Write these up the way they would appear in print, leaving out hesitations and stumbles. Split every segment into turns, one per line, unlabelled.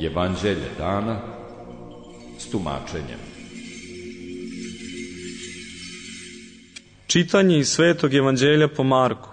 Evanđelje dana s tumačenjem.
Čitanje iz Svetog Evanđelja po Marku.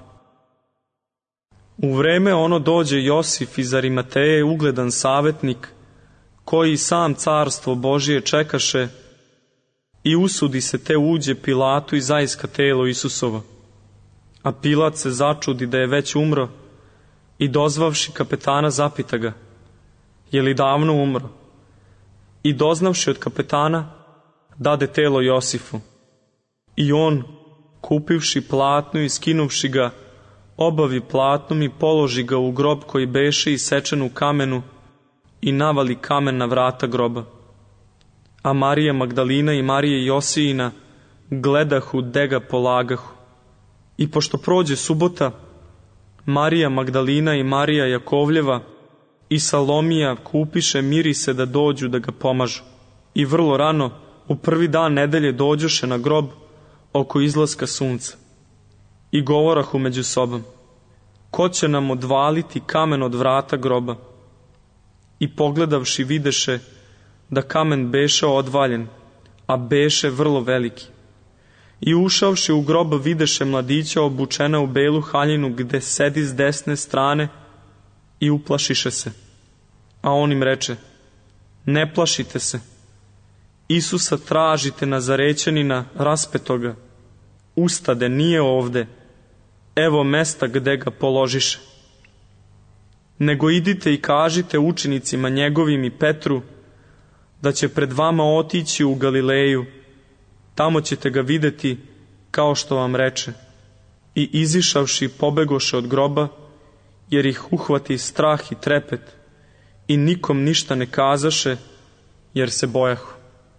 U vreme ono dođe Josif iz Arimateje, ugledan savetnik, koji sam carstvo Božije čekaše, i usudi se te uđe Pilatu i zaiska telo Isusovo. A Pilat se začudi da je već umro i dozvavši kapetana zapita ga, je li davno umro? I doznavši od kapetana, dade telo Josifu. I on, kupivši platnu i skinuvši ga, obavi platnom i položi ga u grob koji beše isečen u kamenu i navali kamen na vrata groba. A Marija Magdalina i Marija Josijina gledahu de ga polagahu. I pošto prođe subota, Marija Magdalina i Marija Jakovljeva i Salomija kupiše mirise da dođu da ga pomažu. I vrlo rano, u prvi dan nedelje, dođoše na grob oko izlaska sunca. I govorahu među sobom, ko će nam odvaliti kamen od vrata groba? I pogledavši videše da kamen beše odvaljen, a beše vrlo veliki. I ušavši u grob videše mladića obučena u belu haljinu gde sedi s desne strane i uplašiše se. A on im reče, ne plašite se, Isusa tražite, Nazarećanina raspetoga. Ustade, nije ovde, evo mesta gde ga položiše. Nego idite i kažite učenicima njegovim i Petru da će pred vama otići u Galileju, tamo ćete ga videti kao što vam reče. I izišavši pobegoše od groba, jer ih uhvati strah i trepet, i nikom ništa ne kazaše, jer se bojahu.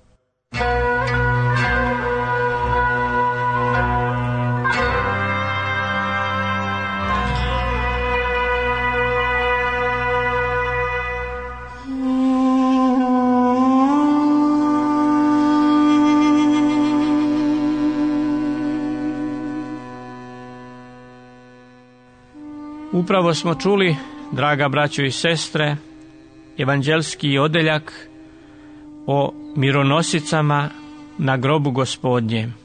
Upravo smo čuli, draga braćo i sestre, evanđelski odeljak o mironosicama na grobu Gospodnjem.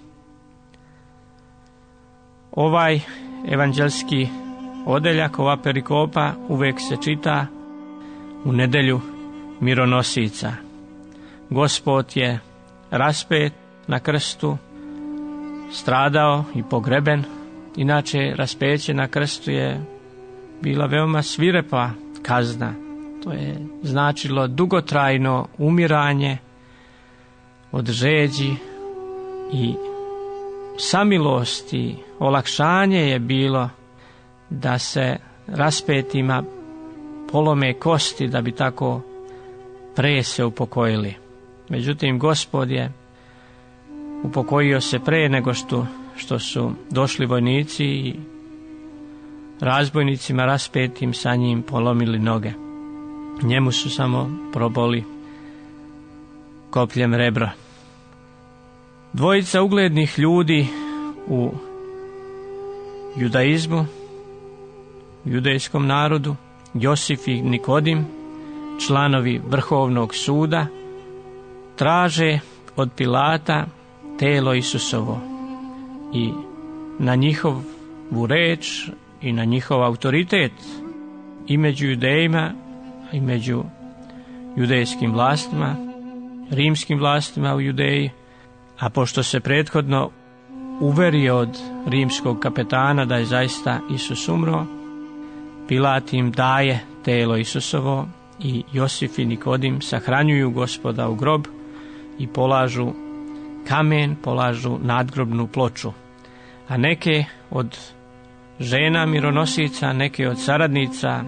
Ovaj evanđelski odeljak, ova perikopa, uvek se čita u nedelju mironosica. Gospod je raspet na krstu, stradao i pogreben. Inače, raspeće na krstu je bila veoma svirepa kazna. To je značilo dugotrajno umiranje od žeđi i samilost i olakšanje je bilo da se raspetima polome kosti da bi tako pre se upokojili. Međutim, Gospod je upokojio se pre nego što su došli vojnici i razbojnicima raspetim sa njim polomili noge. Njemu su samo proboli kopljem rebra. Dvojica uglednih ljudi u judaizmu, judejskom narodu, Josif i Nikodim, članovi Vrhovnog suda, traže od Pilata telo Isusovo i na njihovu reč i na njihov autoritet i među judejima i među judejskim vlastima, rimskim vlastima u Judeji, a pošto se prethodno uverio od rimskog kapetana da je zaista Isus umro, Pilat im daje telo Isusovo i Josif i Nikodim sahranjuju Gospoda u grob i polažu kamen, polažu nadgrobnu ploču. A neke od žena mironosica, neke od saradnica,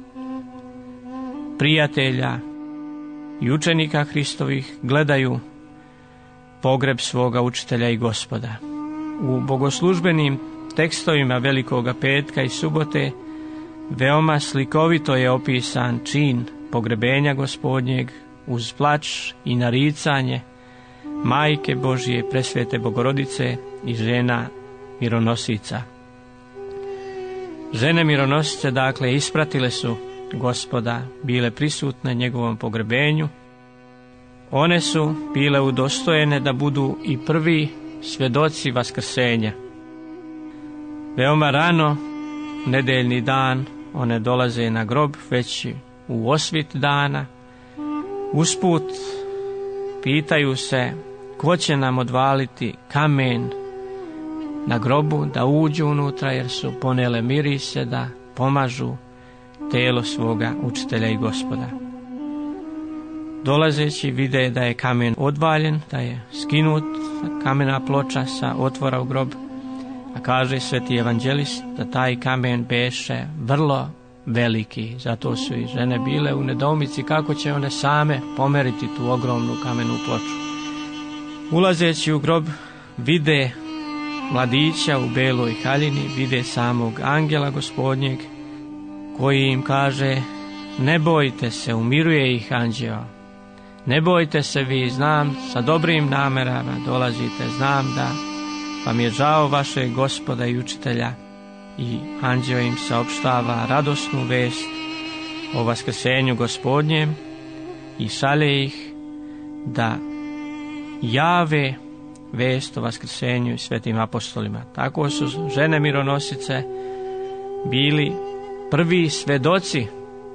prijatelja i učenika Hristovih gledaju pogreb svoga učitelja i Gospoda. U bogoslužbenim tekstovima Velikoga petka i subote veoma slikovito je opisan čin pogrebenja Gospodnjeg uz plač i naricanje Majke Božije presvete Bogorodice i žena mironosica. Žene mironosice, dakle, ispratile su Gospoda bile prisutne njegovom pogrebenju. One su bile udostojene da budu i prvi svjedoci vaskrsenja. Veoma rano, nedeljni dan, one dolaze na grob već u osvit dana. Usput pitaju se ko će nam odvaliti kamen na grobu da uđu unutra, jer su ponele mirise da pomažu telo svoga učitelja i Gospoda. Dolazeći vide da je kamen odvaljen, da je skinut kamena ploča sa otvora u grob, a kaže sveti evanđelist da taj kamen beše vrlo veliki, zato su i žene bile u nedoumici kako će one same pomeriti tu ogromnu kamenu ploču. Ulazeći u grob vide mladića u beloj haljini, vide samog angela Gospodnjeg koji im kaže: ne bojte se, umiruje ih anđeo. Ne bojte se vi, znam, sa dobrim namerama dolazite, znam da vam je žao vašeg Gospoda i učitelja. I anđeo im saopštava radosnu vest o vaskrsenju Gospodnjem i šalje ih da jave vest o vaskrsenju i svetim apostolima. Tako su žene mironosice bili prvi svedoci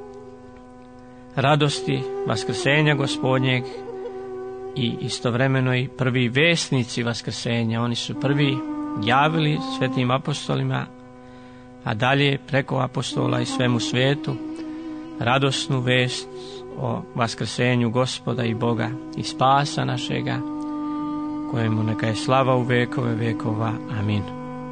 radosti vaskrsenja Gospodnjeg i istovremeno i prvi vesnici vaskrsenja. Oni su prvi javili svetim apostolima, a dalje preko apostola i svemu svijetu radosnu vest o vaskrsenju Gospoda i Boga i spasa našega, kojemu neka je slava u vekove vekova. Amin.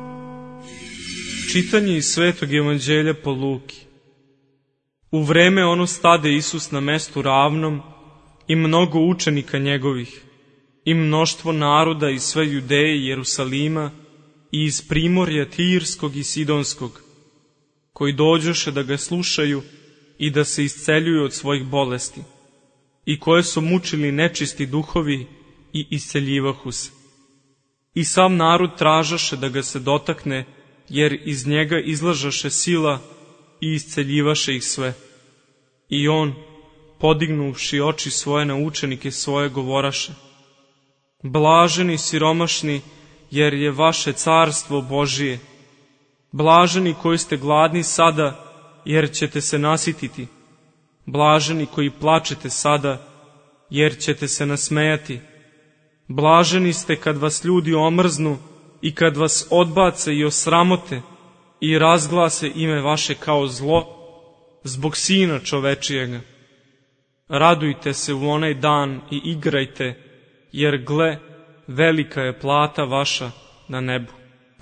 Čitanje iz Svetog evanđelja po Luki. U vreme ono stade Isus na mestu ravnom i mnogo učenika njegovih i mnoštvo naroda iz sve Judeje i Jerusalima i iz primorja Tirskog i Sidonskog, koji dođoše da ga slušaju i da se isceljuju od svojih bolesti, i koje su mučili nečisti duhovi i isceljivahu se. I sav narod tražaše da ga se dotakne, jer iz njega izlažaše sila i isceljivaše ih sve. I on, podignuvši oči svoje na učenike svoje, govoraše: blaženi siromašni, jer je vaše carstvo Božije. Blaženi koji ste gladni sada, jer ćete se nasititi. Blaženi koji plačete sada, jer ćete se nasmejati. Blaženi ste kad vas ljudi omrznu i kad vas odbace i osramote i razglase ime vaše kao zlo zbog Sina čovečijega. Radujte se u onaj dan i igrajte, jer gle, velika je plata vaša na nebu.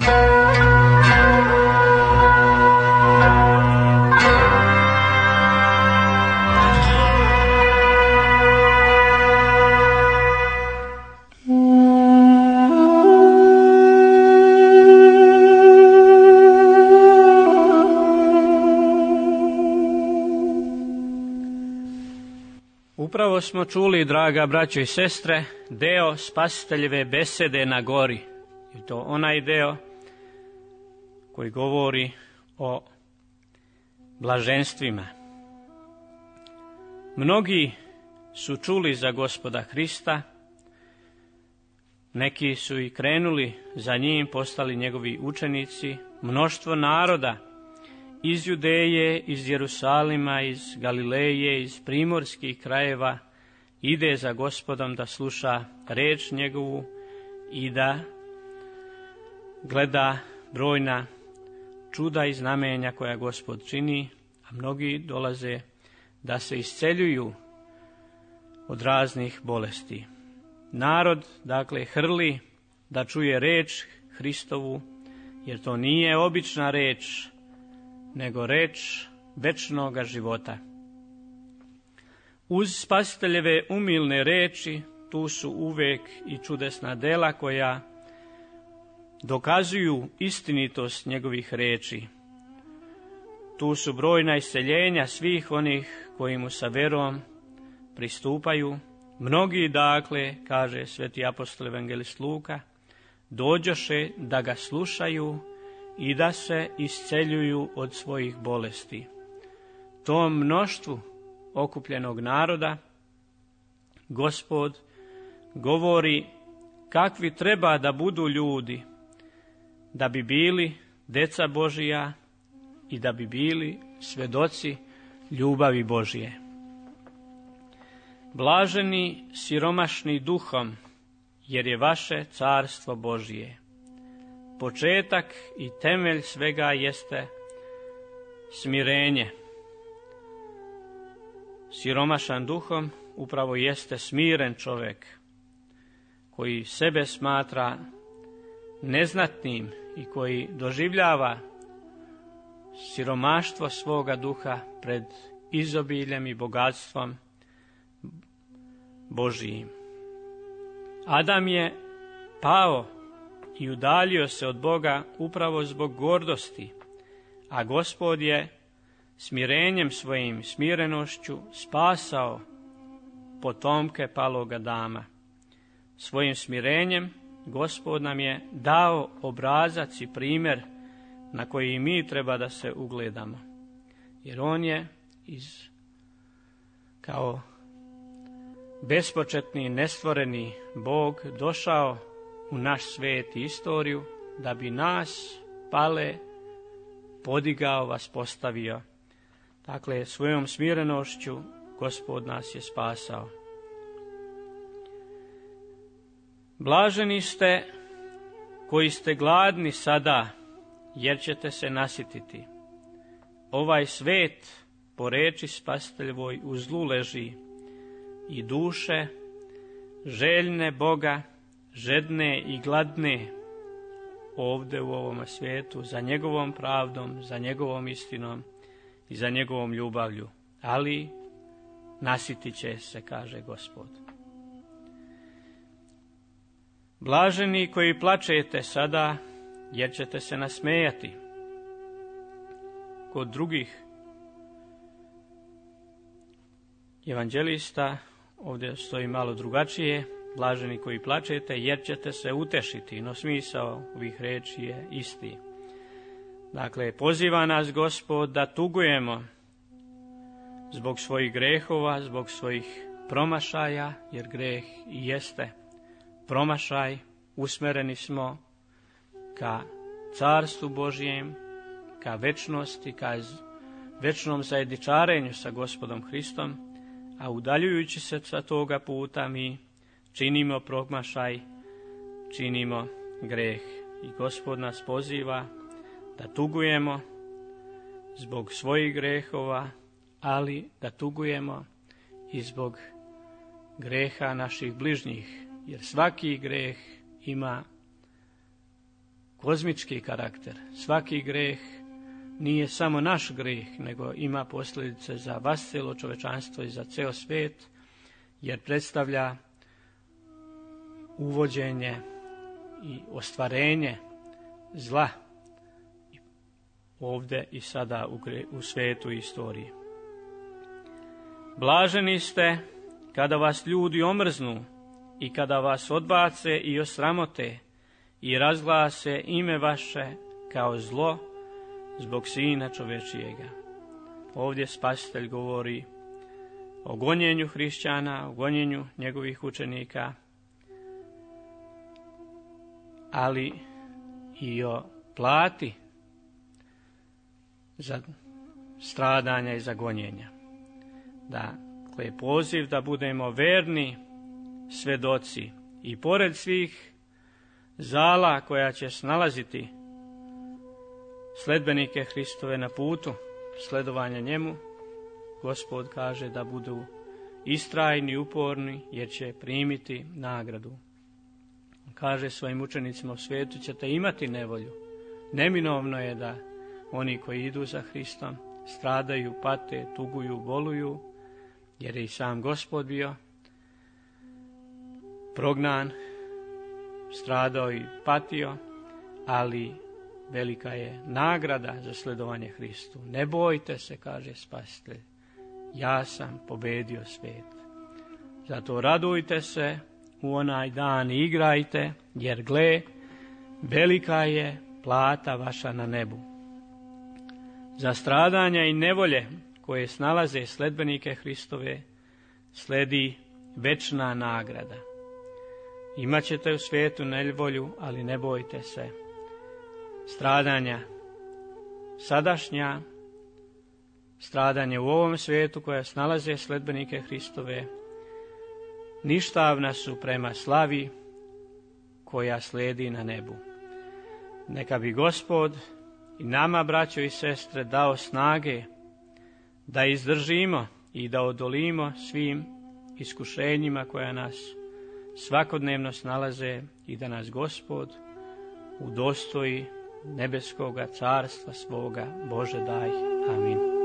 Upravo smo čuli, draga braćo i sestre, deo Spasiteljeve besede na gori. I to onaj deo koji govori o blaženstvima. Mnogi su čuli za Gospoda Hrista, neki su i krenuli za njim, postali njegovi učenici. Mnoštvo naroda iz Judeje, iz Jerusalima, iz Galileje, iz primorskih krajeva ide za Gospodom da sluša reč njegovu i da gleda brojna čuda i znamenja koja Gospod čini, a mnogi dolaze da se isceljuju od raznih bolesti. Narod, dakle, hrli da čuje reč Hristovu, jer to nije obična reč, nego reč večnoga života. Uz Spasiteljeve umilne reči, tu su uvek i čudesna dela koja dokazuju istinitost njegovih reči. Tu su brojna isceljenja svih onih koji mu sa verom pristupaju. Mnogi, dakle, kaže sveti apostol evangelist Luka, dođoše da ga slušaju i da se isceljuju od svojih bolesti. tom mnoštvu okupljenog naroda Gospod govori kakvi treba da budu ljudi da bi bili deca Božija i da bi bili svedoci ljubavi Božije. Blaženi siromašni duhom, jer je vaše carstvo Božije. Početak i temelj svega jeste smirenje. Siromašan duhom upravo jeste smiren čovjek, koji sebe smatra neznatnim i koji doživljava siromaštvo svoga duha pred izobiljem i bogatstvom Božijim. Adam je pao i udaljio se od Boga upravo zbog gordosti, a Gospod je smirenjem svojim, smirenošću spasao potomke palog Adama. Svojim smirenjem Gospod nam je dao obrazac i primjer na koji mi treba da se ugledamo. Jer on je kao bespočetni, nestvoreni Bog došao u naš svijet i istoriju da bi nas pale podigao, vas postavio. Dakle, svojom smirenošću Gospod nas je spasao. Blaženi ste koji ste gladni sada, jer ćete se nasititi. Ovaj svet, po reči Spasiteljevoj, u zlu leži i duše željne Boga, žedne i gladne ovdje u ovom svijetu za njegovom pravdom, za njegovom istinom i za njegovom ljubavlju, ali nasitit će se, kaže Gospod. Blaženi koji plačete sada, jer ćete se nasmejati. Kod drugih evanđelista ovdje stoji malo drugačije. Blaženi koji plačete, jer ćete se utešiti, no smisao ovih reči je isti. Dakle, poziva nas Gospod da tugujemo zbog svojih grehova, zbog svojih promašaja, jer greh i jeste promašaj. Usmereni smo ka carstvu Božijem, ka večnosti, ka večnom zajedničarenju sa Gospodom Hristom, a udaljujući se sa toga puta mi činimo promašaj, činimo greh. I Gospod nas poziva da tugujemo zbog svojih grehova, ali da tugujemo i zbog greha naših bližnjih, jer svaki greh ima kozmički karakter. Svaki greh nije samo naš greh, nego ima posljedice za vas cijelo čovečanstvo i za ceo svijet, jer predstavlja uvođenje i ostvarenje zla ovdje i sada u svijetu i istoriji. Blaženi ste kada vas ljudi omrznu i kada vas odbace i osramote i razglase ime vaše kao zlo zbog Sina čovečijega. Ovdje Spasitelj govori o gonjenju hrišćana, o gonjenju njegovih učenika, ali i o plati za stradanja i za gonjenja. Dakle, je poziv da budemo verni svedoci i pored svih zala koja će snalaziti sledbenike Hristove na putu sledovanja njemu, Gospod kaže da budu istrajni i uporni, jer će primiti nagradu. Kaže svojim učenicima, u svijetu ćete imati nevolju. Neminovno je da oni koji idu za Hristom stradaju, pate, tuguju, boluju, jer je i sam Gospod bio prognan, stradao i patio, ali velika je nagrada za sledovanje Hristu. Ne bojte se, kaže Spasitelj, ja sam pobedio svijet. Zato radujte se u onaj dan i igrajte, jer gle, velika je plata vaša na nebu. Za stradanja i nevolje koje snalaze sledbenike Hristove, sledi večna nagrada. Imaćete u svijetu nevolju, ali ne bojte se. Stradanja sadašnja, stradanje u ovom svijetu koja snalaze sledbenike Hristove, ništavna su prema slavi koja slijedi na nebu. Neka bi Gospod i nama, braćo i sestre, dao snage da izdržimo i da odolimo svim iskušenjima koja nas svakodnevno snalaze i da nas Gospod udostoji nebeskoga carstva svoga. Bože daj. Amin.